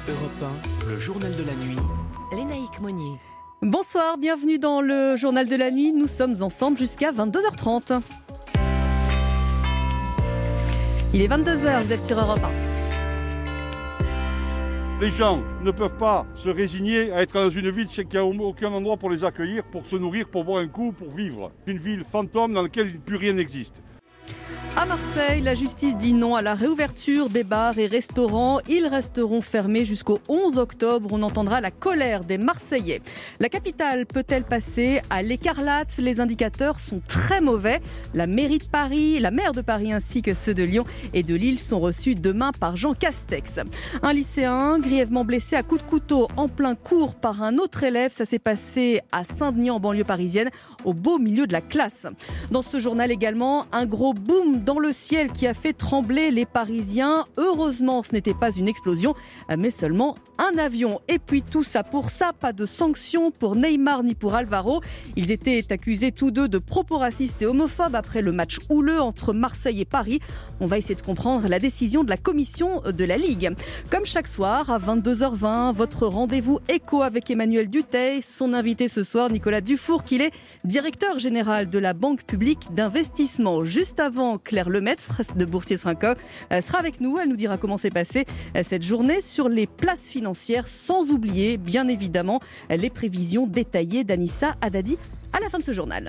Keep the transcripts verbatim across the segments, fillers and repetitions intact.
Europe un, le journal de la nuit, Lénaïque Monnier. Bonsoir, bienvenue dans le journal de la nuit. Nous sommes ensemble jusqu'à vingt-deux heures trente. Il est vingt-deux heures, vous êtes sur Europe un. Les gens ne peuvent pas se résigner à être dans une ville qui n'a aucun endroit pour les accueillir, pour se nourrir, pour boire un coup, pour vivre. Une ville fantôme dans laquelle plus rien n'existe. À Marseille, la justice dit non à la réouverture des bars et restaurants. Ils resteront fermés jusqu'au onze octobre. On entendra la colère des Marseillais. La capitale peut-elle passer à l'écarlate ? Les indicateurs sont très mauvais. La mairie de Paris, la maire de Paris ainsi que ceux de Lyon et de Lille sont reçus demain par Jean Castex. Un lycéen grièvement blessé à coups de couteau en plein cours par un autre élève. Ça s'est passé à Saint-Denis en banlieue parisienne, au beau milieu de la classe. Dans ce journal également, un gros boom dans le ciel qui a fait trembler les Parisiens. Heureusement, ce n'était pas une explosion, mais seulement un avion. Et puis tout ça pour ça, pas de sanctions pour Neymar ni pour Alvaro. Ils étaient accusés tous deux de propos racistes et homophobes après le match houleux entre Marseille et Paris. On va essayer de comprendre la décision de la commission de la Ligue. Comme chaque soir, à vingt-deux heures vingt, votre rendez-vous écho avec Emmanuel Dutheil. Son invité ce soir, Nicolas Dufour, qu'il est directeur général de la Banque publique d'investissement. Juste avant, Claire Lemaître de Boursier Srinco sera avec nous. Elle nous dira comment s'est passée cette journée sur les places financières, sans oublier bien évidemment les prévisions détaillées d'Anissa Haddadi à la fin de ce journal.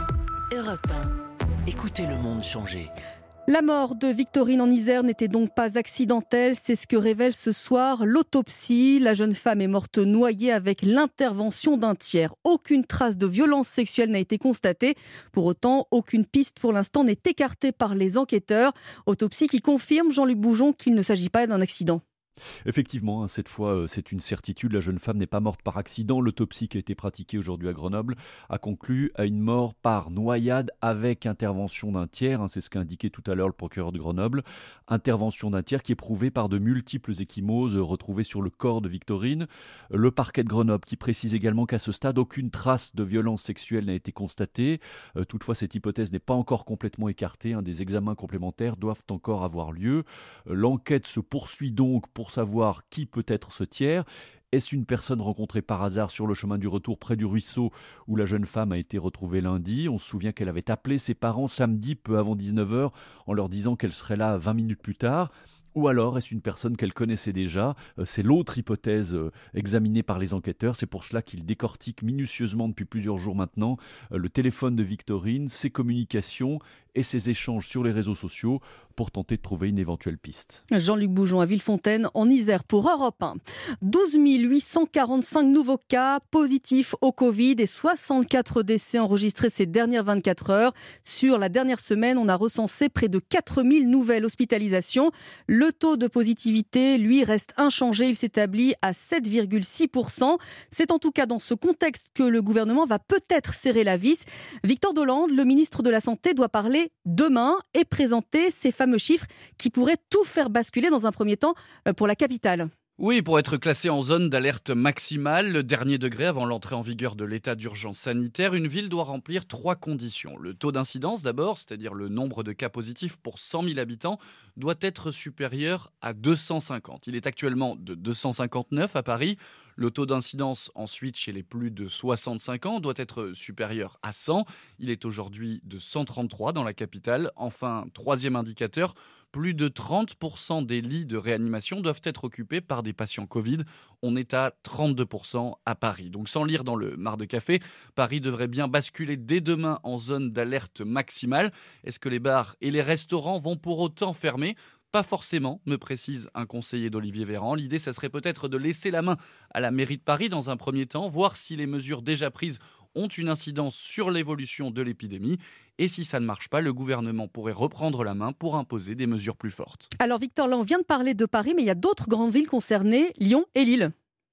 Europe un, écoutez le monde changer. La mort de Victorine en Isère n'était donc pas accidentelle, c'est ce que révèle ce soir l'autopsie. La jeune femme est morte noyée avec l'intervention d'un tiers. Aucune trace de violence sexuelle n'a été constatée. Pour autant, aucune piste pour l'instant n'est écartée par les enquêteurs. Autopsie qui confirme, Jean-Luc Boujon, qu'il ne s'agit pas d'un accident. Effectivement, cette fois, c'est une certitude. La jeune femme n'est pas morte par accident. L'autopsie qui a été pratiquée aujourd'hui à Grenoble a conclu à une mort par noyade avec intervention d'un tiers. C'est ce qu'a indiqué tout à l'heure le procureur de Grenoble. Intervention d'un tiers qui est prouvée par de multiples ecchymoses retrouvées sur le corps de Victorine. Le parquet de Grenoble qui précise également qu'à ce stade, aucune trace de violence sexuelle n'a été constatée. Toutefois, cette hypothèse n'est pas encore complètement écartée. Des examens complémentaires doivent encore avoir lieu. L'enquête se poursuit donc pour savoir qui peut être ce tiers. Est-ce une personne rencontrée par hasard sur le chemin du retour près du ruisseau où la jeune femme a été retrouvée lundi ? On se souvient qu'elle avait appelé ses parents samedi peu avant dix-neuf heures en leur disant qu'elle serait là vingt minutes plus tard. Ou alors est-ce une personne qu'elle connaissait déjà ? C'est l'autre hypothèse examinée par les enquêteurs. C'est pour cela qu'ils décortiquent minutieusement depuis plusieurs jours maintenant le téléphone de Victorine, ses communications et ses échanges sur les réseaux sociaux pour tenter de trouver une éventuelle piste. Jean-Luc Boujon à Villefontaine en Isère pour Europe un. douze mille huit cent quarante-cinq nouveaux cas positifs au Covid et soixante-quatre décès enregistrés ces dernières vingt-quatre heures. Sur la dernière semaine, on a recensé près de quatre mille nouvelles hospitalisations. Le taux de positivité, lui, reste inchangé. Il s'établit à sept virgule six pour cent. C'est en tout cas dans ce contexte que le gouvernement va peut-être serrer la vis. Victor Dolande, le ministre de la Santé, doit parler demain et présenter ces fameux chiffres qui pourraient tout faire basculer dans un premier temps pour la capitale. Oui, pour être classé en zone d'alerte maximale, le dernier degré avant l'entrée en vigueur de l'état d'urgence sanitaire, une ville doit remplir trois conditions. Le taux d'incidence d'abord, c'est-à-dire le nombre de cas positifs pour cent mille habitants, doit être supérieur à deux cent cinquante. Il est actuellement de deux cent cinquante-neuf à Paris. Le taux d'incidence ensuite chez les plus de soixante-cinq ans doit être supérieur à cent. Il est aujourd'hui de cent trente-trois dans la capitale. Enfin, troisième indicateur, plus de trente pour cent des lits de réanimation doivent être occupés par des patients Covid. On est à trente-deux pour cent à Paris. Donc sans lire dans le mar de café, Paris devrait bien basculer dès demain en zone d'alerte maximale. Est-ce que les bars et les restaurants vont pour autant fermer ? Pas forcément, me précise un conseiller d'Olivier Véran. L'idée, ça serait peut-être de laisser la main à la mairie de Paris dans un premier temps, voir si les mesures déjà prises ont une incidence sur l'évolution de l'épidémie. Et si ça ne marche pas, le gouvernement pourrait reprendre la main pour imposer des mesures plus fortes. Alors Victor, là on vient de parler de Paris, mais il y a d'autres grandes villes concernées, Lyon et Lille.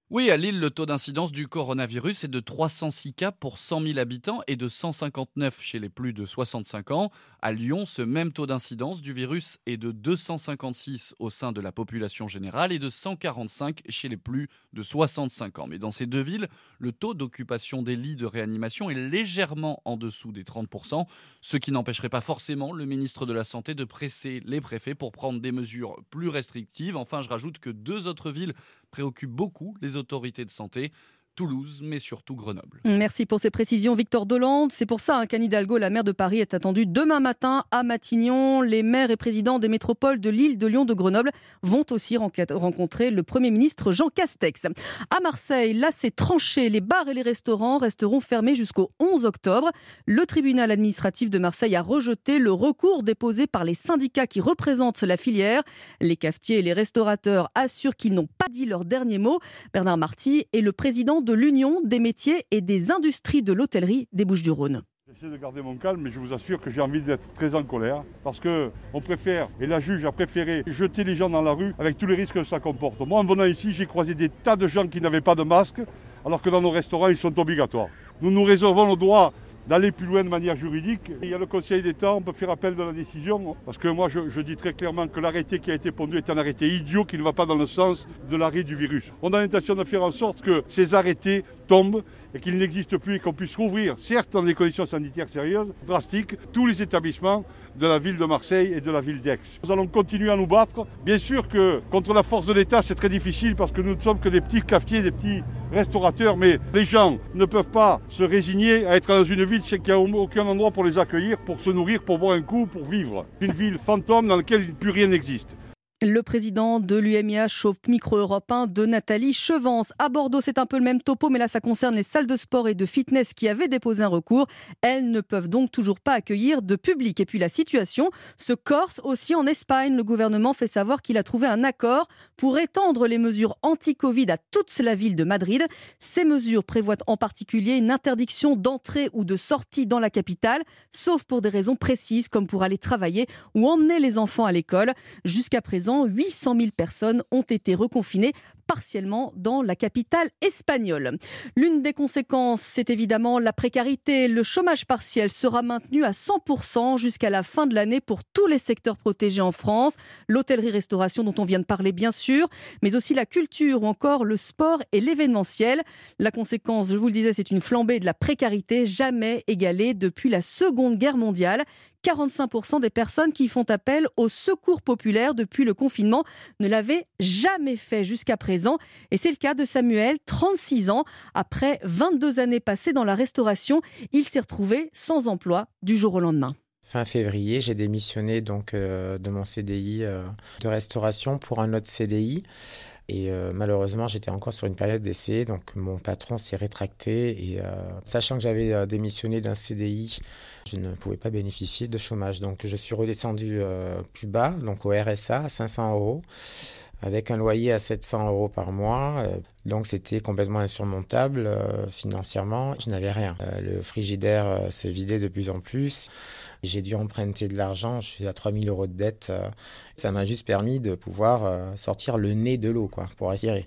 Oui, à Lille, le taux d'incidence du coronavirus est de trois cent six cas pour cent mille habitants et de cent cinquante-neuf chez les plus de soixante-cinq ans. À Lyon, ce même taux d'incidence du virus est de deux cent cinquante-six au sein de la population générale et de cent quarante-cinq chez les plus de soixante-cinq ans. Mais dans ces deux villes, le taux d'occupation des lits de réanimation est légèrement en dessous des trente pour cent, ce qui n'empêcherait pas forcément le ministre de la Santé de presser les préfets pour prendre des mesures plus restrictives. Enfin, je rajoute que deux autres villes préoccupent beaucoup les autorités de santé, Toulouse, mais surtout Grenoble. Merci pour ces précisions, Victor Dolande. C'est pour ça hein, qu'Anne Hidalgo, la maire de Paris, est attendue demain matin à Matignon. Les maires et présidents des métropoles de Lille, de Lyon, de Grenoble vont aussi rencontrer le Premier ministre Jean Castex. À Marseille, là c'est tranché. Les bars et les restaurants resteront fermés jusqu'au onze octobre. Le tribunal administratif de Marseille a rejeté le recours déposé par les syndicats qui représentent la filière. Les cafetiers et les restaurateurs assurent qu'ils n'ont pas dit leur dernier mot. Bernard Marty est le président de l'Union des métiers et des industries de l'hôtellerie des Bouches-du-Rhône. J'essaie de garder mon calme, mais je vous assure que j'ai envie d'être très en colère parce qu'on préfère, et la juge a préféré, jeter les gens dans la rue avec tous les risques que ça comporte. Moi, en venant ici, j'ai croisé des tas de gens qui n'avaient pas de masque, alors que dans nos restaurants, ils sont obligatoires. Nous nous réservons le droit d'aller plus loin de manière juridique. Il y a le Conseil d'État, on peut faire appel de la décision, parce que moi je, je dis très clairement que l'arrêté qui a été pondu est un arrêté idiot qui ne va pas dans le sens de l'arrêt du virus. On a l'intention de faire en sorte que ces arrêtés tombent et qu'ils n'existent plus et qu'on puisse rouvrir, certes dans des conditions sanitaires sérieuses, drastiques, tous les établissements de la ville de Marseille et de la ville d'Aix. Nous allons continuer à nous battre. Bien sûr que contre la force de l'État, c'est très difficile parce que nous ne sommes que des petits cafetiers, des petits restaurateurs, mais les gens ne peuvent pas se résigner à être dans une ville qui n'a aucun endroit pour les accueillir, pour se nourrir, pour boire un coup, pour vivre. Une ville fantôme dans laquelle plus rien n'existe. Le président de l'U M I H au micro européen de Nathalie Chevance. À Bordeaux, c'est un peu le même topo, mais là, ça concerne les salles de sport et de fitness qui avaient déposé un recours. Elles ne peuvent donc toujours pas accueillir de public. Et puis la situation se corse aussi en Espagne. Le gouvernement fait savoir qu'il a trouvé un accord pour étendre les mesures anti-Covid à toute la ville de Madrid. Ces mesures prévoient en particulier une interdiction d'entrée ou de sortie dans la capitale, sauf pour des raisons précises comme pour aller travailler ou emmener les enfants à l'école. Jusqu'à présent, huit cent mille personnes ont été reconfinées partiellement dans la capitale espagnole. L'une des conséquences, c'est évidemment la précarité. Le chômage partiel sera maintenu à cent pour cent jusqu'à la fin de l'année pour tous les secteurs protégés en France. L'hôtellerie-restauration dont on vient de parler bien sûr, mais aussi la culture ou encore le sport et l'événementiel. La conséquence, je vous le disais, c'est une flambée de la précarité jamais égalée depuis la Seconde Guerre mondiale. quarante-cinq pour cent des personnes qui font appel au secours populaire depuis le confinement ne l'avaient jamais fait jusqu'à présent. Et c'est le cas de Samuel, trente-six ans. Après vingt-deux années passées dans la restauration, il s'est retrouvé sans emploi du jour au lendemain. Fin février, j'ai démissionné donc, euh, de mon C D I euh, de restauration pour un autre C D I. Et euh, malheureusement, j'étais encore sur une période d'essai, donc mon patron s'est rétracté. Et euh, sachant que j'avais euh, démissionné d'un C D I, je ne pouvais pas bénéficier de chômage. Donc je suis redescendu euh, plus bas, donc au R S A à cinq cents euros, avec un loyer à sept cents euros par mois. Euh, donc c'était complètement insurmontable euh, financièrement. Je n'avais rien. Euh, le frigidaire euh, se vidait de plus en plus. J'ai dû emprunter de l'argent, je suis à trois mille euros de dette. Ça m'a juste permis de pouvoir sortir le nez de l'eau, quoi, pour respirer.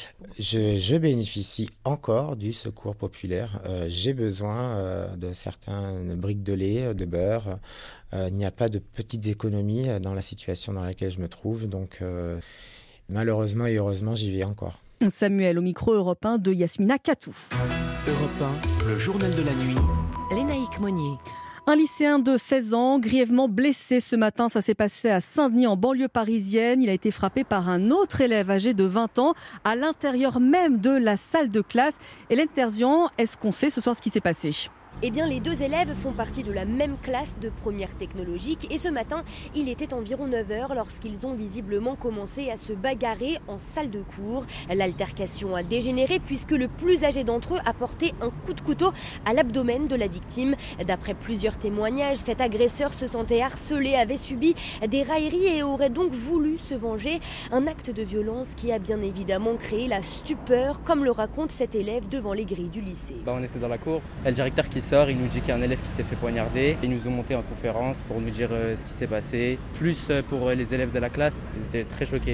Je, je bénéficie encore du secours populaire. Euh, j'ai besoin euh, de certaines briques de lait, de beurre. Euh, il n'y a pas de petites économies dans la situation dans laquelle je me trouve. Donc euh, malheureusement et heureusement, j'y vais encore. Samuel au micro européen de Yasmina Katou. Europe un, le journal de la nuit, Lénaïque Monnier. Un lycéen de seize ans, grièvement blessé ce matin, ça s'est passé à Saint-Denis en banlieue parisienne. Il a été frappé par un autre élève âgé de vingt ans à l'intérieur même de la salle de classe. Hélène Terzian, est-ce qu'on sait ce soir ce qui s'est passé ? Eh bien, les deux élèves font partie de la même classe de première technologique et ce matin, il était environ neuf heures lorsqu'ils ont visiblement commencé à se bagarrer en salle de cours. L'altercation a dégénéré puisque le plus âgé d'entre eux a porté un coup de couteau à l'abdomen de la victime. D'après plusieurs témoignages, cet agresseur se sentait harcelé, avait subi des railleries et aurait donc voulu se venger. Un acte de violence qui a bien évidemment créé la stupeur, comme le raconte cet élève devant les grilles du lycée. Bah, on était dans la cour, il y a le directeur qui sort, il nous dit qu'il y a un élève qui s'est fait poignarder. Ils nous ont monté en conférence pour nous dire euh, ce qui s'est passé. Plus euh, pour euh, les élèves de la classe, ils étaient très choqués.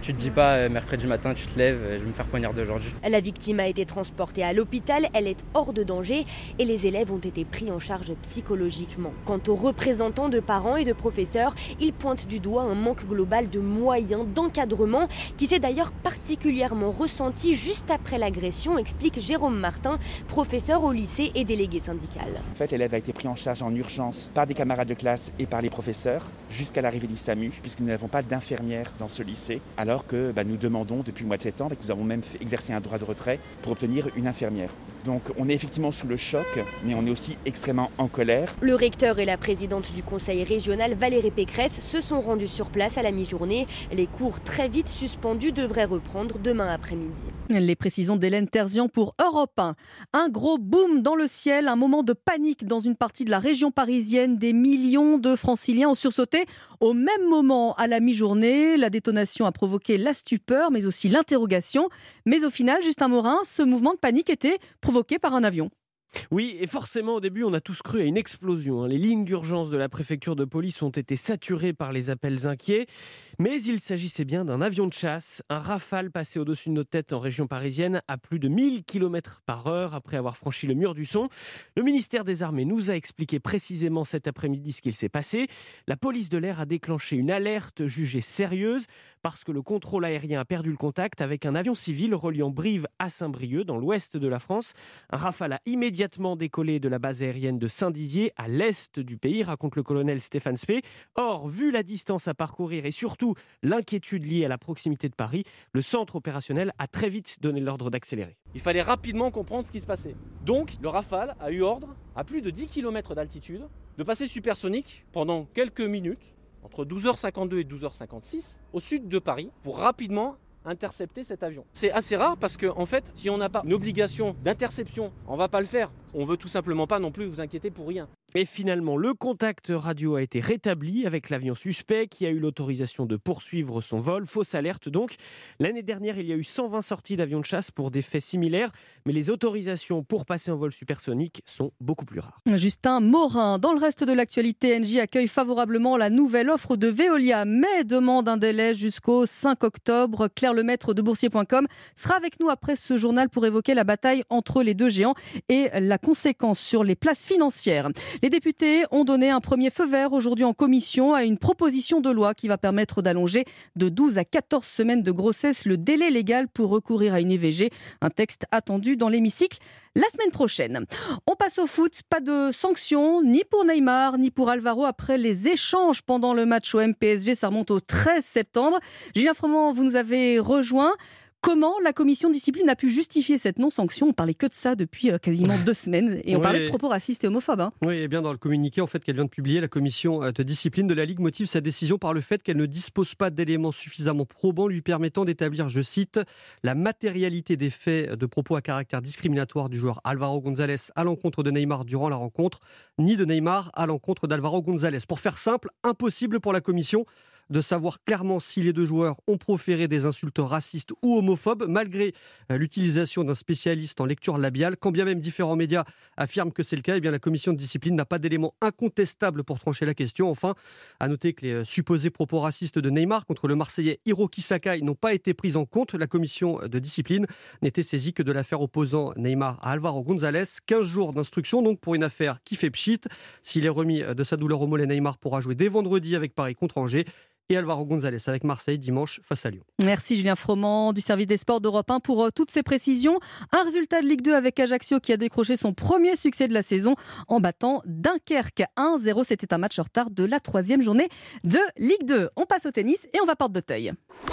Tu te dis pas euh, mercredi matin, tu te lèves, euh, je vais me faire poignarder aujourd'hui. La victime a été transportée à l'hôpital, elle est hors de danger et les élèves ont été pris en charge psychologiquement. Quant aux représentants de parents et de professeurs, ils pointent du doigt un manque global de moyens, d'encadrement, qui s'est d'ailleurs particulièrement ressenti juste après l'agression, explique Jérôme Martin, professeur au lycée et délégué syndical. En fait, l'élève a été pris en charge en urgence par des camarades de classe et par les professeurs jusqu'à l'arrivée du SAMU, puisque nous n'avons pas d'infirmière dans ce lycée, alors que bah, nous demandons depuis le mois de septembre et que nous avons même fait exercer un droit de retrait pour obtenir une infirmière. Donc on est effectivement sous le choc, mais on est aussi extrêmement en colère. Le recteur et la présidente du conseil régional, Valérie Pécresse, se sont rendus sur place à la mi-journée. Les cours très vite suspendus devraient reprendre demain après-midi. Les précisions d'Hélène Terzian pour Europe un. Un gros boom dans le ciel, un moment de panique dans une partie de la région parisienne. Des millions de franciliens ont sursauté au même moment à la mi-journée. La détonation a provoqué la stupeur, mais aussi l'interrogation. Mais au final, Justin Morin, ce mouvement de panique était provoqué par un avion. Oui, et forcément, au début, on a tous cru à une explosion. Les lignes d'urgence de la préfecture de police ont été saturées par les appels inquiets. Mais il s'agissait bien d'un avion de chasse, un Rafale passé au-dessus de nos têtes en région parisienne à plus de mille kilomètres par heure après avoir franchi le mur du son. Le ministère des Armées nous a expliqué précisément cet après-midi ce qu'il s'est passé. La police de l'air a déclenché une alerte jugée sérieuse parce que le contrôle aérien a perdu le contact avec un avion civil reliant Brive à Saint-Brieuc dans l'ouest de la France. Un Rafale a immédiatement décollé de la base aérienne de Saint-Dizier à l'est du pays, raconte le colonel Stéphane Spey. Or, vu la distance à parcourir et surtout l'inquiétude liée à la proximité de Paris, le centre opérationnel a très vite donné l'ordre d'accélérer. Il fallait rapidement comprendre ce qui se passait. Donc, le Rafale a eu ordre, à plus de dix kilomètres d'altitude, de passer supersonique pendant quelques minutes, entre douze heures cinquante-deux et douze heures cinquante-six, au sud de Paris, pour rapidement intercepter cet avion. C'est assez rare parce que, en fait, si on n'a pas une obligation d'interception, on ne va pas le faire. On ne veut tout simplement pas non plus vous inquiéter pour rien. Et finalement, le contact radio a été rétabli avec l'avion suspect qui a eu l'autorisation de poursuivre son vol. Fausse alerte donc. L'année dernière, il y a eu cent vingt sorties d'avions de chasse pour des faits similaires, mais les autorisations pour passer en vol supersonique sont beaucoup plus rares. Justin Morin, dans le reste de l'actualité, Engie accueille favorablement la nouvelle offre de Veolia, mais demande un délai jusqu'au cinq octobre. Claire Lemaître de boursier point com sera avec nous après ce journal pour évoquer la bataille entre les deux géants et la conséquence sur les places financières. Les députés ont donné un premier feu vert aujourd'hui en commission à une proposition de loi qui va permettre d'allonger de douze à quatorze semaines de grossesse le délai légal pour recourir à une I V G. Un texte attendu dans l'hémicycle la semaine prochaine. On passe au foot. Pas de sanctions ni pour Neymar ni pour Alvaro après les échanges pendant le match O M P S G. Ça remonte au treize septembre. Julien Froment, vous nous avez rejoint. Comment la commission de discipline a pu justifier cette non-sanction ? On parlait que de ça depuis quasiment deux semaines et on oui. parlait de propos racistes et homophobes. Hein. Oui, et bien dans le communiqué en fait, qu'elle vient de publier, la commission de discipline de la Ligue motive sa décision par le fait qu'elle ne dispose pas d'éléments suffisamment probants lui permettant d'établir, je cite, la matérialité des faits de propos à caractère discriminatoire du joueur Álvaro González à l'encontre de Neymar durant la rencontre, ni de Neymar à l'encontre d'Álvaro González. Pour faire simple, impossible pour la commission de savoir clairement si les deux joueurs ont proféré des insultes racistes ou homophobes, malgré l'utilisation d'un spécialiste en lecture labiale. Quand bien même différents médias affirment que c'est le cas, eh bien la commission de discipline n'a pas d'éléments incontestables pour trancher la question. Enfin, à noter que les supposés propos racistes de Neymar contre le Marseillais Hiroki Sakai n'ont pas été pris en compte. La commission de discipline n'était saisie que de l'affaire opposant Neymar à Álvaro González. quinze jours d'instruction donc pour une affaire qui fait pchit. S'il est remis de sa douleur au mollet, Neymar pourra jouer dès vendredi avec Paris contre Angers. Et Álvaro González avec Marseille dimanche face à Lyon. Merci Julien Froment du service des sports d'Europe un pour toutes ces précisions. Un résultat de Ligue deux avec Ajaccio qui a décroché son premier succès de la saison en battant Dunkerque un zéro. C'était un match en retard de la troisième journée de Ligue deux. On passe au tennis et on va à Porte d'Auteuil.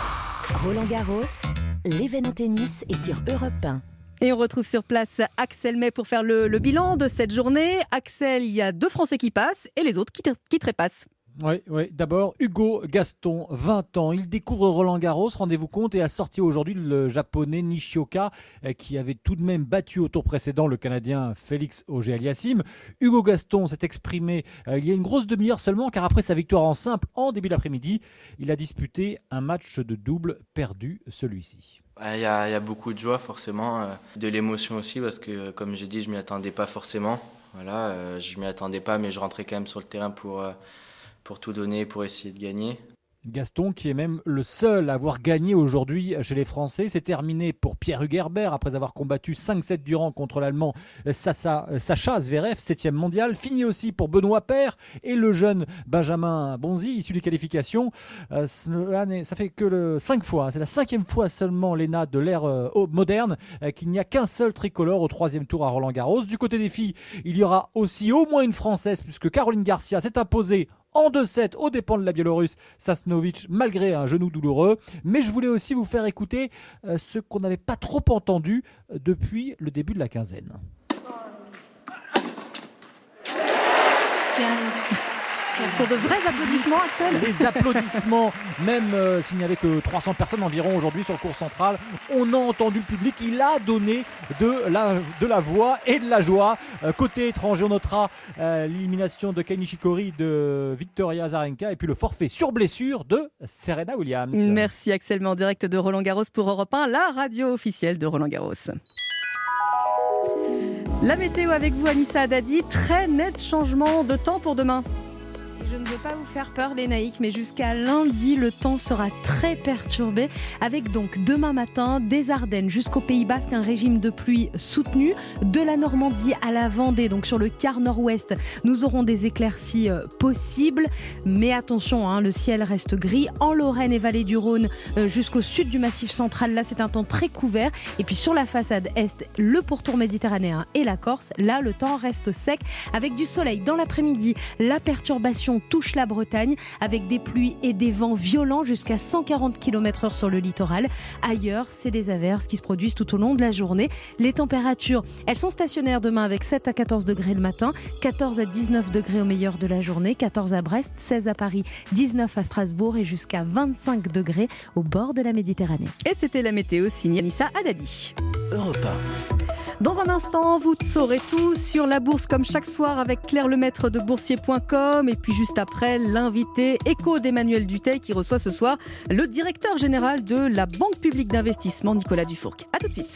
Roland Garros, l'événement tennis est sur Europe un. Et on retrouve sur place Axel May pour faire le, le bilan de cette journée. Axel, il y a deux Français qui passent et les autres qui, qui trépassent. Oui, oui. D'abord, Hugo Gaston, vingt ans. Il découvre Roland Garros, rendez-vous compte, et a sorti aujourd'hui le japonais Nishioka, qui avait tout de même battu au tour précédent le Canadien Félix Auger-Aliassime. Hugo Gaston s'est exprimé euh, il y a une grosse demi-heure seulement, car après sa victoire en simple en début d'après-midi, il a disputé un match de double perdu, celui-ci. Il y a, il y a beaucoup de joie forcément, euh, de l'émotion aussi, parce que comme j'ai dit, je ne m'y attendais pas forcément. Voilà, euh, je ne m'y attendais pas, mais je rentrais quand même sur le terrain pour... Euh, pour tout donner, pour essayer de gagner. Gaston qui est même le seul à avoir gagné aujourd'hui chez les Français. C'est terminé pour Pierre Hugerbert après avoir combattu cinq sept durant contre l'Allemand Sacha, Sacha Zverev, septième mondial. Fini aussi pour Benoît Paire et le jeune Benjamin Bonzi, issu des qualifications. Euh, ça fait que le cinq fois, c'est la cinquième fois seulement, Léna, de l'ère euh, moderne, euh, qu'il n'y a qu'un seul tricolore au troisième tour à Roland-Garros. Du côté des filles, il y aura aussi au moins une Française, puisque Caroline Garcia s'est imposée en deux sept aux dépens de la Biélorusse Sasnovic, malgré un genou douloureux. Mais je voulais aussi vous faire écouter euh, ce qu'on n'avait pas trop entendu euh, depuis le début de la quinzaine. Ce sont de vrais applaudissements, Axel. Les applaudissements, même euh, s'il n'y avait que trois cents personnes environ aujourd'hui sur le cours central, on a entendu le public, il a donné de la, de la voix et de la joie. Euh, côté étranger, on notera euh, l'élimination de Kei Nishikori, de Victoria Azarenka et puis le forfait sur blessure de Serena Williams. Merci Axel, mais en direct de Roland-Garros pour Europe un, la radio officielle de Roland-Garros. La météo avec vous, Anissa Haddadi, très net changement de temps pour demain. Je ne veux pas vous faire peur, Lénaïque, mais jusqu'à lundi, le temps sera très perturbé, avec donc demain matin, des Ardennes jusqu'au Pays Basque, un régime de pluie soutenu. De la Normandie à la Vendée, donc sur le quart nord-ouest, nous aurons des éclaircies euh, possibles. Mais attention, hein, le ciel reste gris. En Lorraine et vallée du Rhône, euh, jusqu'au sud du Massif central, là, c'est un temps très couvert. Et puis sur la façade est, le pourtour méditerranéen et la Corse, là, le temps reste sec, avec du soleil. Dans l'après-midi, la perturbation touche la Bretagne avec des pluies et des vents violents jusqu'à cent quarante kilomètres heure sur le littoral. Ailleurs, c'est des averses qui se produisent tout au long de la journée. Les températures, elles sont stationnaires demain avec sept à quatorze degrés le matin, quatorze à dix-neuf degrés au meilleur de la journée, quatorze à Brest, seize à Paris, dix-neuf à Strasbourg et jusqu'à vingt-cinq degrés au bord de la Méditerranée. Et c'était la météo signée Anissa Haddadi. Europe un. Dans un instant, vous saurez tout sur la bourse comme chaque soir avec Claire Lemaître de boursier point com et puis juste après, l'invité écho d'Emmanuel Dutheil qui reçoit ce soir le directeur général de la Banque publique d'investissement, Nicolas Dufourc. A tout de suite.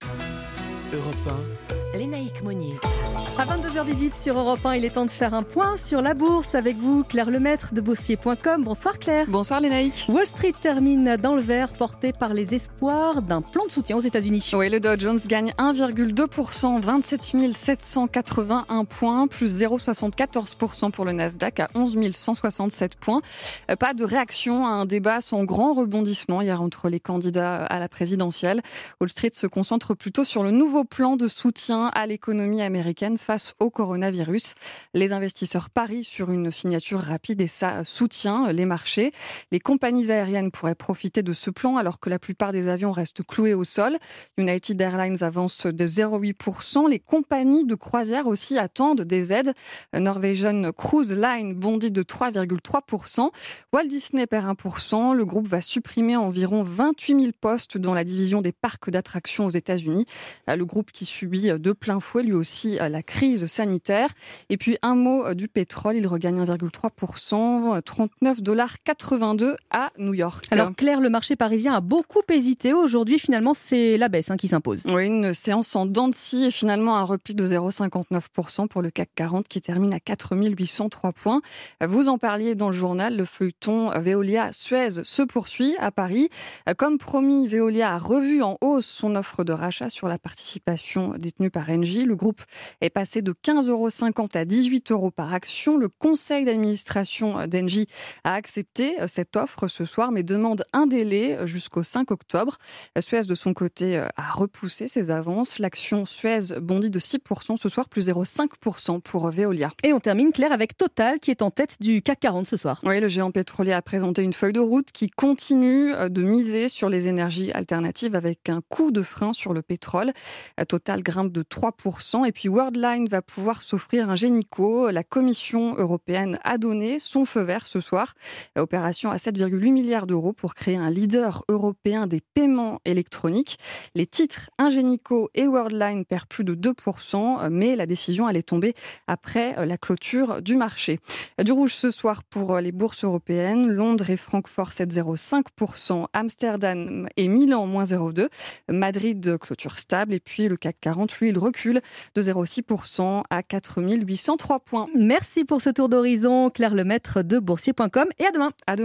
Europe un, Lénaïque Monnier. À vingt-deux heures dix-huit sur Europe un, il est temps de faire un point sur la bourse avec vous, Claire Lemaître de boursier point com. Bonsoir Claire. Bonsoir Lénaïque. Wall Street termine dans le vert, porté par les espoirs d'un plan de soutien aux États-Unis. Oui, le Dow Jones gagne un virgule deux pour cent, vingt-sept mille sept cent quatre-vingt-un points, plus zéro virgule soixante-quatorze pour cent pour le Nasdaq à onze mille cent soixante-sept points. Pas de réaction à un débat sans grand rebondissement hier entre les candidats à la présidentielle. Wall Street se concentre plutôt sur le nouveau plan de soutien à l'économie américaine face au coronavirus. Les investisseurs parient sur une signature rapide et ça soutient les marchés. Les compagnies aériennes pourraient profiter de ce plan alors que la plupart des avions restent cloués au sol. United Airlines avance de zéro virgule huit pour cent. Les compagnies de croisière aussi attendent des aides. Norwegian Cruise Line bondit de trois virgule trois pour cent. Walt Disney perd un pour cent. Le groupe va supprimer environ vingt-huit mille postes dans la division des parcs d'attractions aux États-Unis. Le groupe qui subit de plein fouet lui aussi la crise sanitaire. Et puis un mot du pétrole, il regagne un virgule trois pour cent, trente-neuf virgule quatre-vingt-deux à New York. Alors Claire, le marché parisien a beaucoup hésité. Aujourd'hui, finalement, c'est la baisse hein, qui s'impose. Oui, une séance en dents de scie et finalement un repli de zéro virgule cinquante-neuf pour cent pour le C A C quarante qui termine à quatre mille huit cent trois points. Vous en parliez dans le journal, le feuilleton Veolia-Suez se poursuit à Paris. Comme promis, Veolia a revu en hausse son offre de rachat sur la participation détenue par Engie. Le groupe est passé de quinze virgule cinquante euros à dix-huit euros par action. Le conseil d'administration d'Engie a accepté cette offre ce soir, mais demande un délai jusqu'au cinq octobre. Suez, de son côté, a repoussé ses avances. L'action Suez bondit de six pour cent ce soir, plus zéro virgule cinq pour cent pour Veolia. Et on termine, Claire, avec Total qui est en tête du C A C quarante ce soir. Oui, le géant pétrolier a présenté une feuille de route qui continue de miser sur les énergies alternatives avec un coup de frein sur le pétrole. Total grimpe de trois pour cent et puis Worldline va pouvoir s'offrir un Génico. La Commission européenne a donné son feu vert ce soir. Opération à sept virgule huit milliards d'euros pour créer un leader européen des paiements électroniques. Les titres Ingenico et Worldline perdent plus de deux pour cent, mais la décision allait tomber après la clôture du marché. Du rouge ce soir pour les bourses européennes. Londres et Francfort sept virgule zéro cinq pour cent. Amsterdam et Milan moins zéro virgule deux. Madrid clôture stable et puis le C A C quarante, lui, il recule de zéro virgule six pour cent à quatre mille huit cent trois points. Merci pour ce tour d'horizon, Claire Lemaître de boursier point com et à demain. À demain.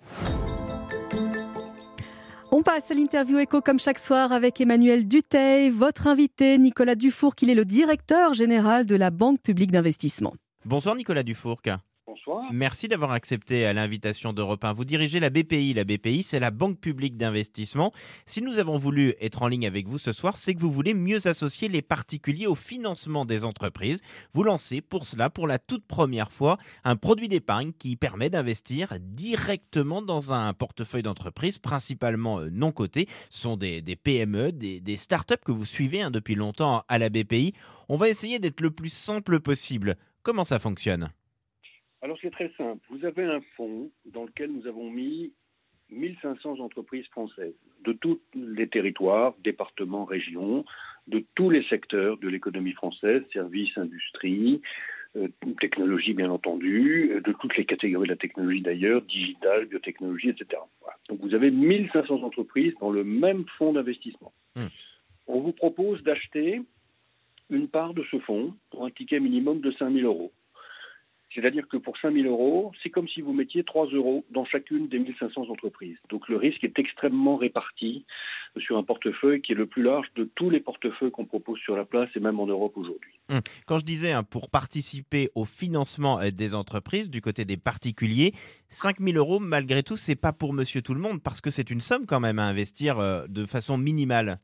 On passe à l'interview éco comme chaque soir avec Emmanuel Dutheil, votre invité Nicolas Dufourcq, il est le directeur général de la Banque publique d'investissement. Bonsoir Nicolas Dufourcq. Bonsoir. Merci d'avoir accepté l'invitation d'Europe un. Vous dirigez la B P I. La B P I, c'est la Banque publique d'investissement. Si nous avons voulu être en ligne avec vous ce soir, c'est que vous voulez mieux associer les particuliers au financement des entreprises. Vous lancez pour cela, pour la toute première fois, un produit d'épargne qui permet d'investir directement dans un portefeuille d'entreprise, principalement non coté. Ce sont des, des P M E, des, des startups que vous suivez hein, depuis longtemps à la B P I. On va essayer d'être le plus simple possible. Comment ça fonctionne ? Alors c'est très simple. Vous avez un fonds dans lequel nous avons mis mille cinq cents entreprises françaises de tous les territoires, départements, régions, de tous les secteurs de l'économie française, services, industrie, euh, technologie bien entendu, de toutes les catégories de la technologie d'ailleurs, digital, biotechnologie, et cetera. Voilà. Donc vous avez mille cinq cents entreprises dans le même fonds d'investissement. Mmh. On vous propose d'acheter une part de ce fonds pour un ticket minimum de cinq mille euros. C'est-à-dire que pour cinq mille euros, c'est comme si vous mettiez trois euros dans chacune des mille cinq cents entreprises. Donc le risque est extrêmement réparti sur un portefeuille qui est le plus large de tous les portefeuilles qu'on propose sur la place et même en Europe aujourd'hui. Quand je disais hein, pour participer au financement des entreprises du côté des particuliers, cinq mille euros malgré tout, c'est pas pour monsieur tout le monde parce que c'est une somme quand même à investir euh, de façon minimale.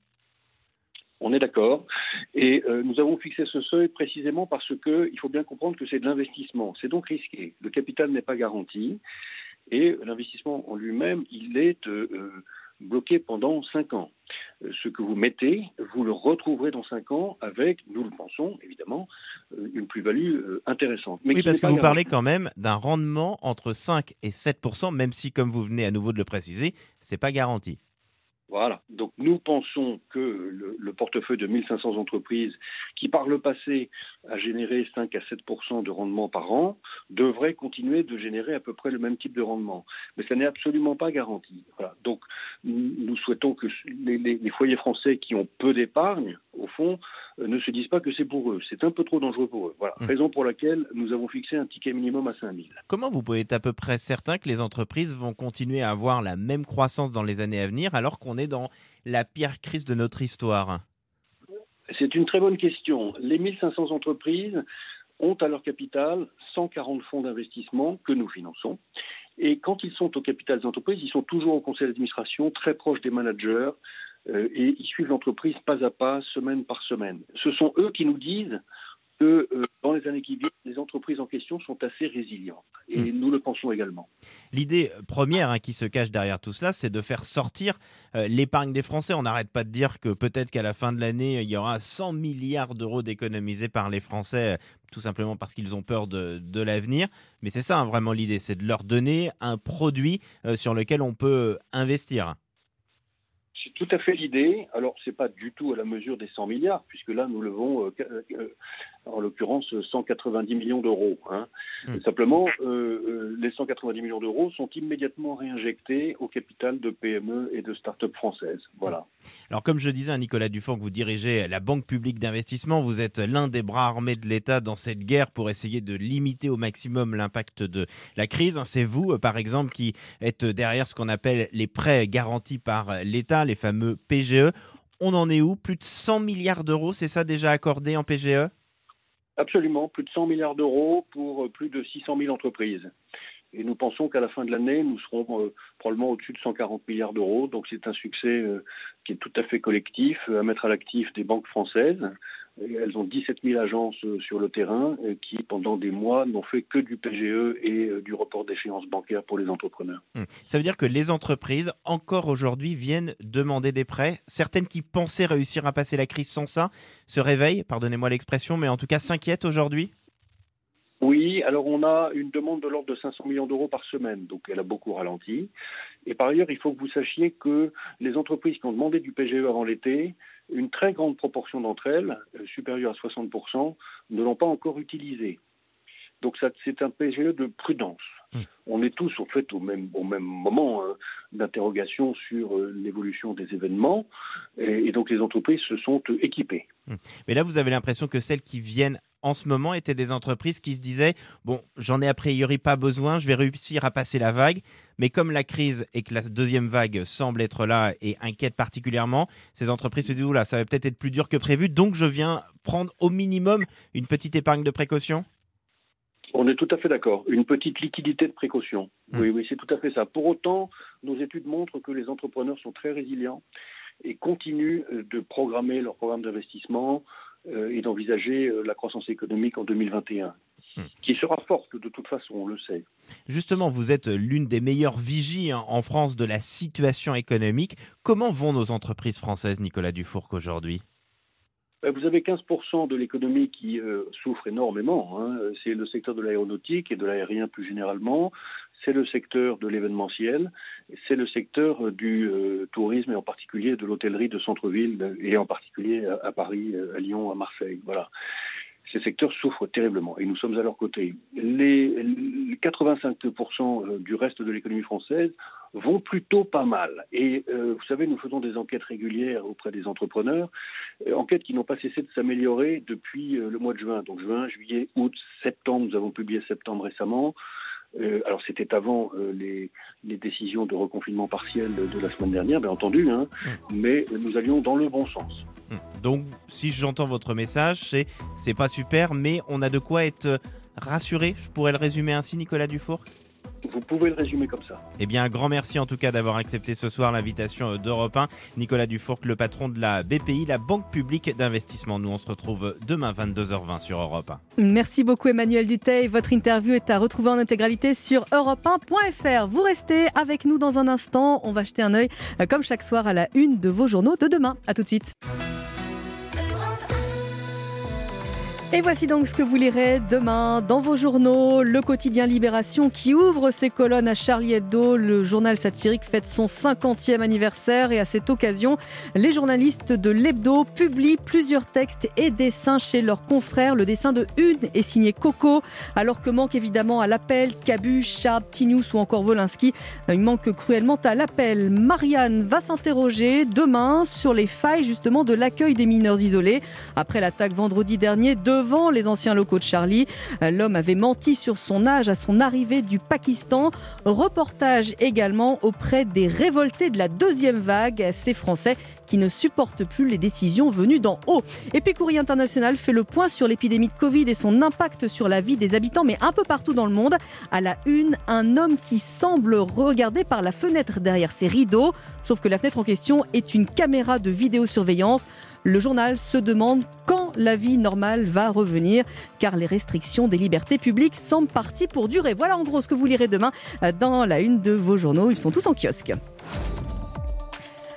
On est d'accord. Et euh, nous avons fixé ce seuil précisément parce que il faut bien comprendre que c'est de l'investissement. C'est donc risqué. Le capital n'est pas garanti. Et l'investissement en lui-même, il est euh, bloqué pendant cinq ans. Euh, ce que vous mettez, vous le retrouverez dans cinq ans avec, nous le pensons, évidemment, euh, une plus-value euh, intéressante. Mais oui, parce que vous garanti. Parlez quand même d'un rendement entre cinq et sept pour cent, même si, comme vous venez à nouveau de le préciser, ce n'est pas garanti. Voilà. Donc nous pensons que le, le portefeuille de mille cinq cents entreprises qui par le passé a généré cinq à sept pour cent de rendement par an devrait continuer de générer à peu près le même type de rendement. Mais ça n'est absolument pas garanti. Voilà. Donc nous souhaitons que les, les, les foyers français qui ont peu d'épargne, au fond, euh, ne se disent pas que c'est pour eux. C'est un peu trop dangereux pour eux. Voilà. Mmh. Raison pour laquelle nous avons fixé un ticket minimum à cinq mille. Comment vous pouvez être à peu près certain que les entreprises vont continuer à avoir la même croissance dans les années à venir alors qu'on est dans la pire crise de notre histoire? C'est une très bonne question. Les mille cinq cents entreprises ont à leur capital cent quarante fonds d'investissement que nous finançons. Et quand ils sont au capital des entreprises, ils sont toujours au conseil d'administration, très proches des managers, euh, et ils suivent l'entreprise pas à pas, semaine par semaine. Ce sont eux qui nous disent que euh, dans les années qui viennent, les entreprises en question sont assez résilientes. Et mmh. nous le pensons également. L'idée première hein, qui se cache derrière tout cela, c'est de faire sortir euh, l'épargne des Français. On n'arrête pas de dire que peut-être qu'à la fin de l'année, il y aura cent milliards d'euros d'économisés par les Français, tout simplement parce qu'ils ont peur de, de l'avenir. Mais c'est ça hein, vraiment l'idée, c'est de leur donner un produit euh, sur lequel on peut investir. C'est tout à fait l'idée. Alors, ce n'est pas du tout à la mesure des cent milliards, puisque là, nous levons, euh, euh, en l'occurrence, cent quatre-vingt-dix millions d'euros. Hein. Mmh. Simplement, euh, euh, les cent quatre-vingt-dix millions d'euros sont immédiatement réinjectés au capital de P M E et de start-up françaises. Voilà. Alors, comme je disais à Nicolas Dufourcq, vous dirigez la Banque publique d'investissement. Vous êtes l'un des bras armés de l'État dans cette guerre pour essayer de limiter au maximum l'impact de la crise. C'est vous, par exemple, qui êtes derrière ce qu'on appelle les prêts garantis par l'État, les fameux P G E. On en est où? Plus de cent milliards d'euros, c'est ça déjà accordé en P G E? Absolument, plus de cent milliards d'euros pour plus de six cent mille entreprises. Et nous pensons qu'à la fin de l'année, nous serons euh, probablement au-dessus de cent quarante milliards d'euros. Donc c'est un succès euh, qui est tout à fait collectif, euh, à mettre à l'actif des banques françaises. Et elles ont dix-sept mille agences euh, sur le terrain euh, qui, pendant des mois, n'ont fait que du P G E et euh, du report d'échéance bancaire pour les entrepreneurs. Mmh. Ça veut dire que les entreprises, encore aujourd'hui, viennent demander des prêts. Certaines qui pensaient réussir à passer la crise sans ça se réveillent, pardonnez-moi l'expression, mais en tout cas s'inquiètent aujourd'hui? Oui, alors on a une demande de l'ordre de cinq cents millions d'euros par semaine, donc elle a beaucoup ralenti. Et par ailleurs, il faut que vous sachiez que les entreprises qui ont demandé du P G E avant l'été, une très grande proportion d'entre elles, supérieure à soixante pour cent, ne l'ont pas encore utilisé. Donc ça, c'est un P G E de prudence. Mmh. On est tous, au fait, au même, au même moment hein, d'interrogation sur euh, l'évolution des événements, et, et donc les entreprises se sont euh, équipées. Mmh. Mais là, vous avez l'impression que celles qui viennent en ce moment étaient des entreprises qui se disaient « Bon, j'en ai a priori pas besoin, je vais réussir à passer la vague ». Mais comme la crise et que la deuxième vague semble être là et inquiète particulièrement, ces entreprises se disent « Oula, ça va peut-être être plus dur que prévu, donc je viens prendre au minimum une petite épargne de précaution ». On est tout à fait d'accord. Une petite liquidité de précaution. Mmh. Oui, oui, c'est tout à fait ça. Pour autant, nos études montrent que les entrepreneurs sont très résilients et continuent de programmer leur programme d'investissement euh, et d'envisager euh, la croissance économique en deux mille vingt et un, mmh. qui sera forte de toute façon, on le sait. Justement, vous êtes l'une des meilleures vigies hein, en France de la situation économique. Comment vont nos entreprises françaises, Nicolas Dufourcq, aujourd'hui ? Vous avez quinze pour cent de l'économie qui euh, souffre énormément. Hein. C'est le secteur de l'aéronautique et de l'aérien plus généralement. C'est le secteur de l'événementiel. C'est le secteur du euh, tourisme et en particulier de l'hôtellerie de centre-ville et en particulier à, à Paris, à Lyon, à Marseille. Voilà. Ces secteurs souffrent terriblement et nous sommes à leur côté. Les, les quatre-vingt-cinq pour cent du reste de l'économie française vont plutôt pas mal. Et euh, vous savez, nous faisons des enquêtes régulières auprès des entrepreneurs, euh, enquêtes qui n'ont pas cessé de s'améliorer depuis euh, le mois de juin. Donc juin, juillet, août, septembre, nous avons publié septembre récemment. Euh, alors c'était avant euh, les, les décisions de reconfinement partiel de la semaine dernière, bien entendu, hein, mmh. mais nous allions dans le bon sens. Donc si j'entends votre message, c'est, c'est pas super, mais on a de quoi être rassuré. Je pourrais le résumer ainsi, Nicolas Dufourcq ? Vous pouvez le résumer comme ça. Eh bien, un grand merci en tout cas d'avoir accepté ce soir l'invitation d'Europe un. Nicolas Dufourcq, le patron de la B P I, la Banque publique d'investissement. Nous, on se retrouve demain vingt-deux heures vingt sur Europe un. Merci beaucoup Emmanuel Dutheil. Votre interview est à retrouver en intégralité sur europe un point f r. Vous restez avec nous dans un instant. On va jeter un œil, comme chaque soir, à la une de vos journaux de demain. À tout de suite. Et voici donc ce que vous lirez demain dans vos journaux. Le quotidien Libération qui ouvre ses colonnes à Charlie Hebdo. Le journal satirique fête son cinquantième anniversaire et à cette occasion, les journalistes de l'Hebdo publient plusieurs textes et dessins chez leurs confrères. Le dessin de Une est signé Coco, alors que manque évidemment à l'appel Cabu, Chab, T-News ou encore Wolinski. Il manque cruellement à l'appel. Marianne va s'interroger demain sur les failles justement de l'accueil des mineurs isolés. Après l'attaque vendredi dernier de Devant les anciens locaux de Charlie, l'homme avait menti sur son âge à son arrivée du Pakistan. Reportage également auprès des révoltés de la deuxième vague, ces Français qui ne supportent plus les décisions venues d'en haut. Et puis Courrier International fait le point sur l'épidémie de Covid et son impact sur la vie des habitants, mais un peu partout dans le monde. À la une, un homme qui semble regarder par la fenêtre derrière ses rideaux, sauf que la fenêtre en question est une caméra de vidéosurveillance. Le journal se demande quand la vie normale va revenir, car les restrictions des libertés publiques semblent parties pour durer. Voilà en gros ce que vous lirez demain dans la une de vos journaux. Ils sont tous en kiosque.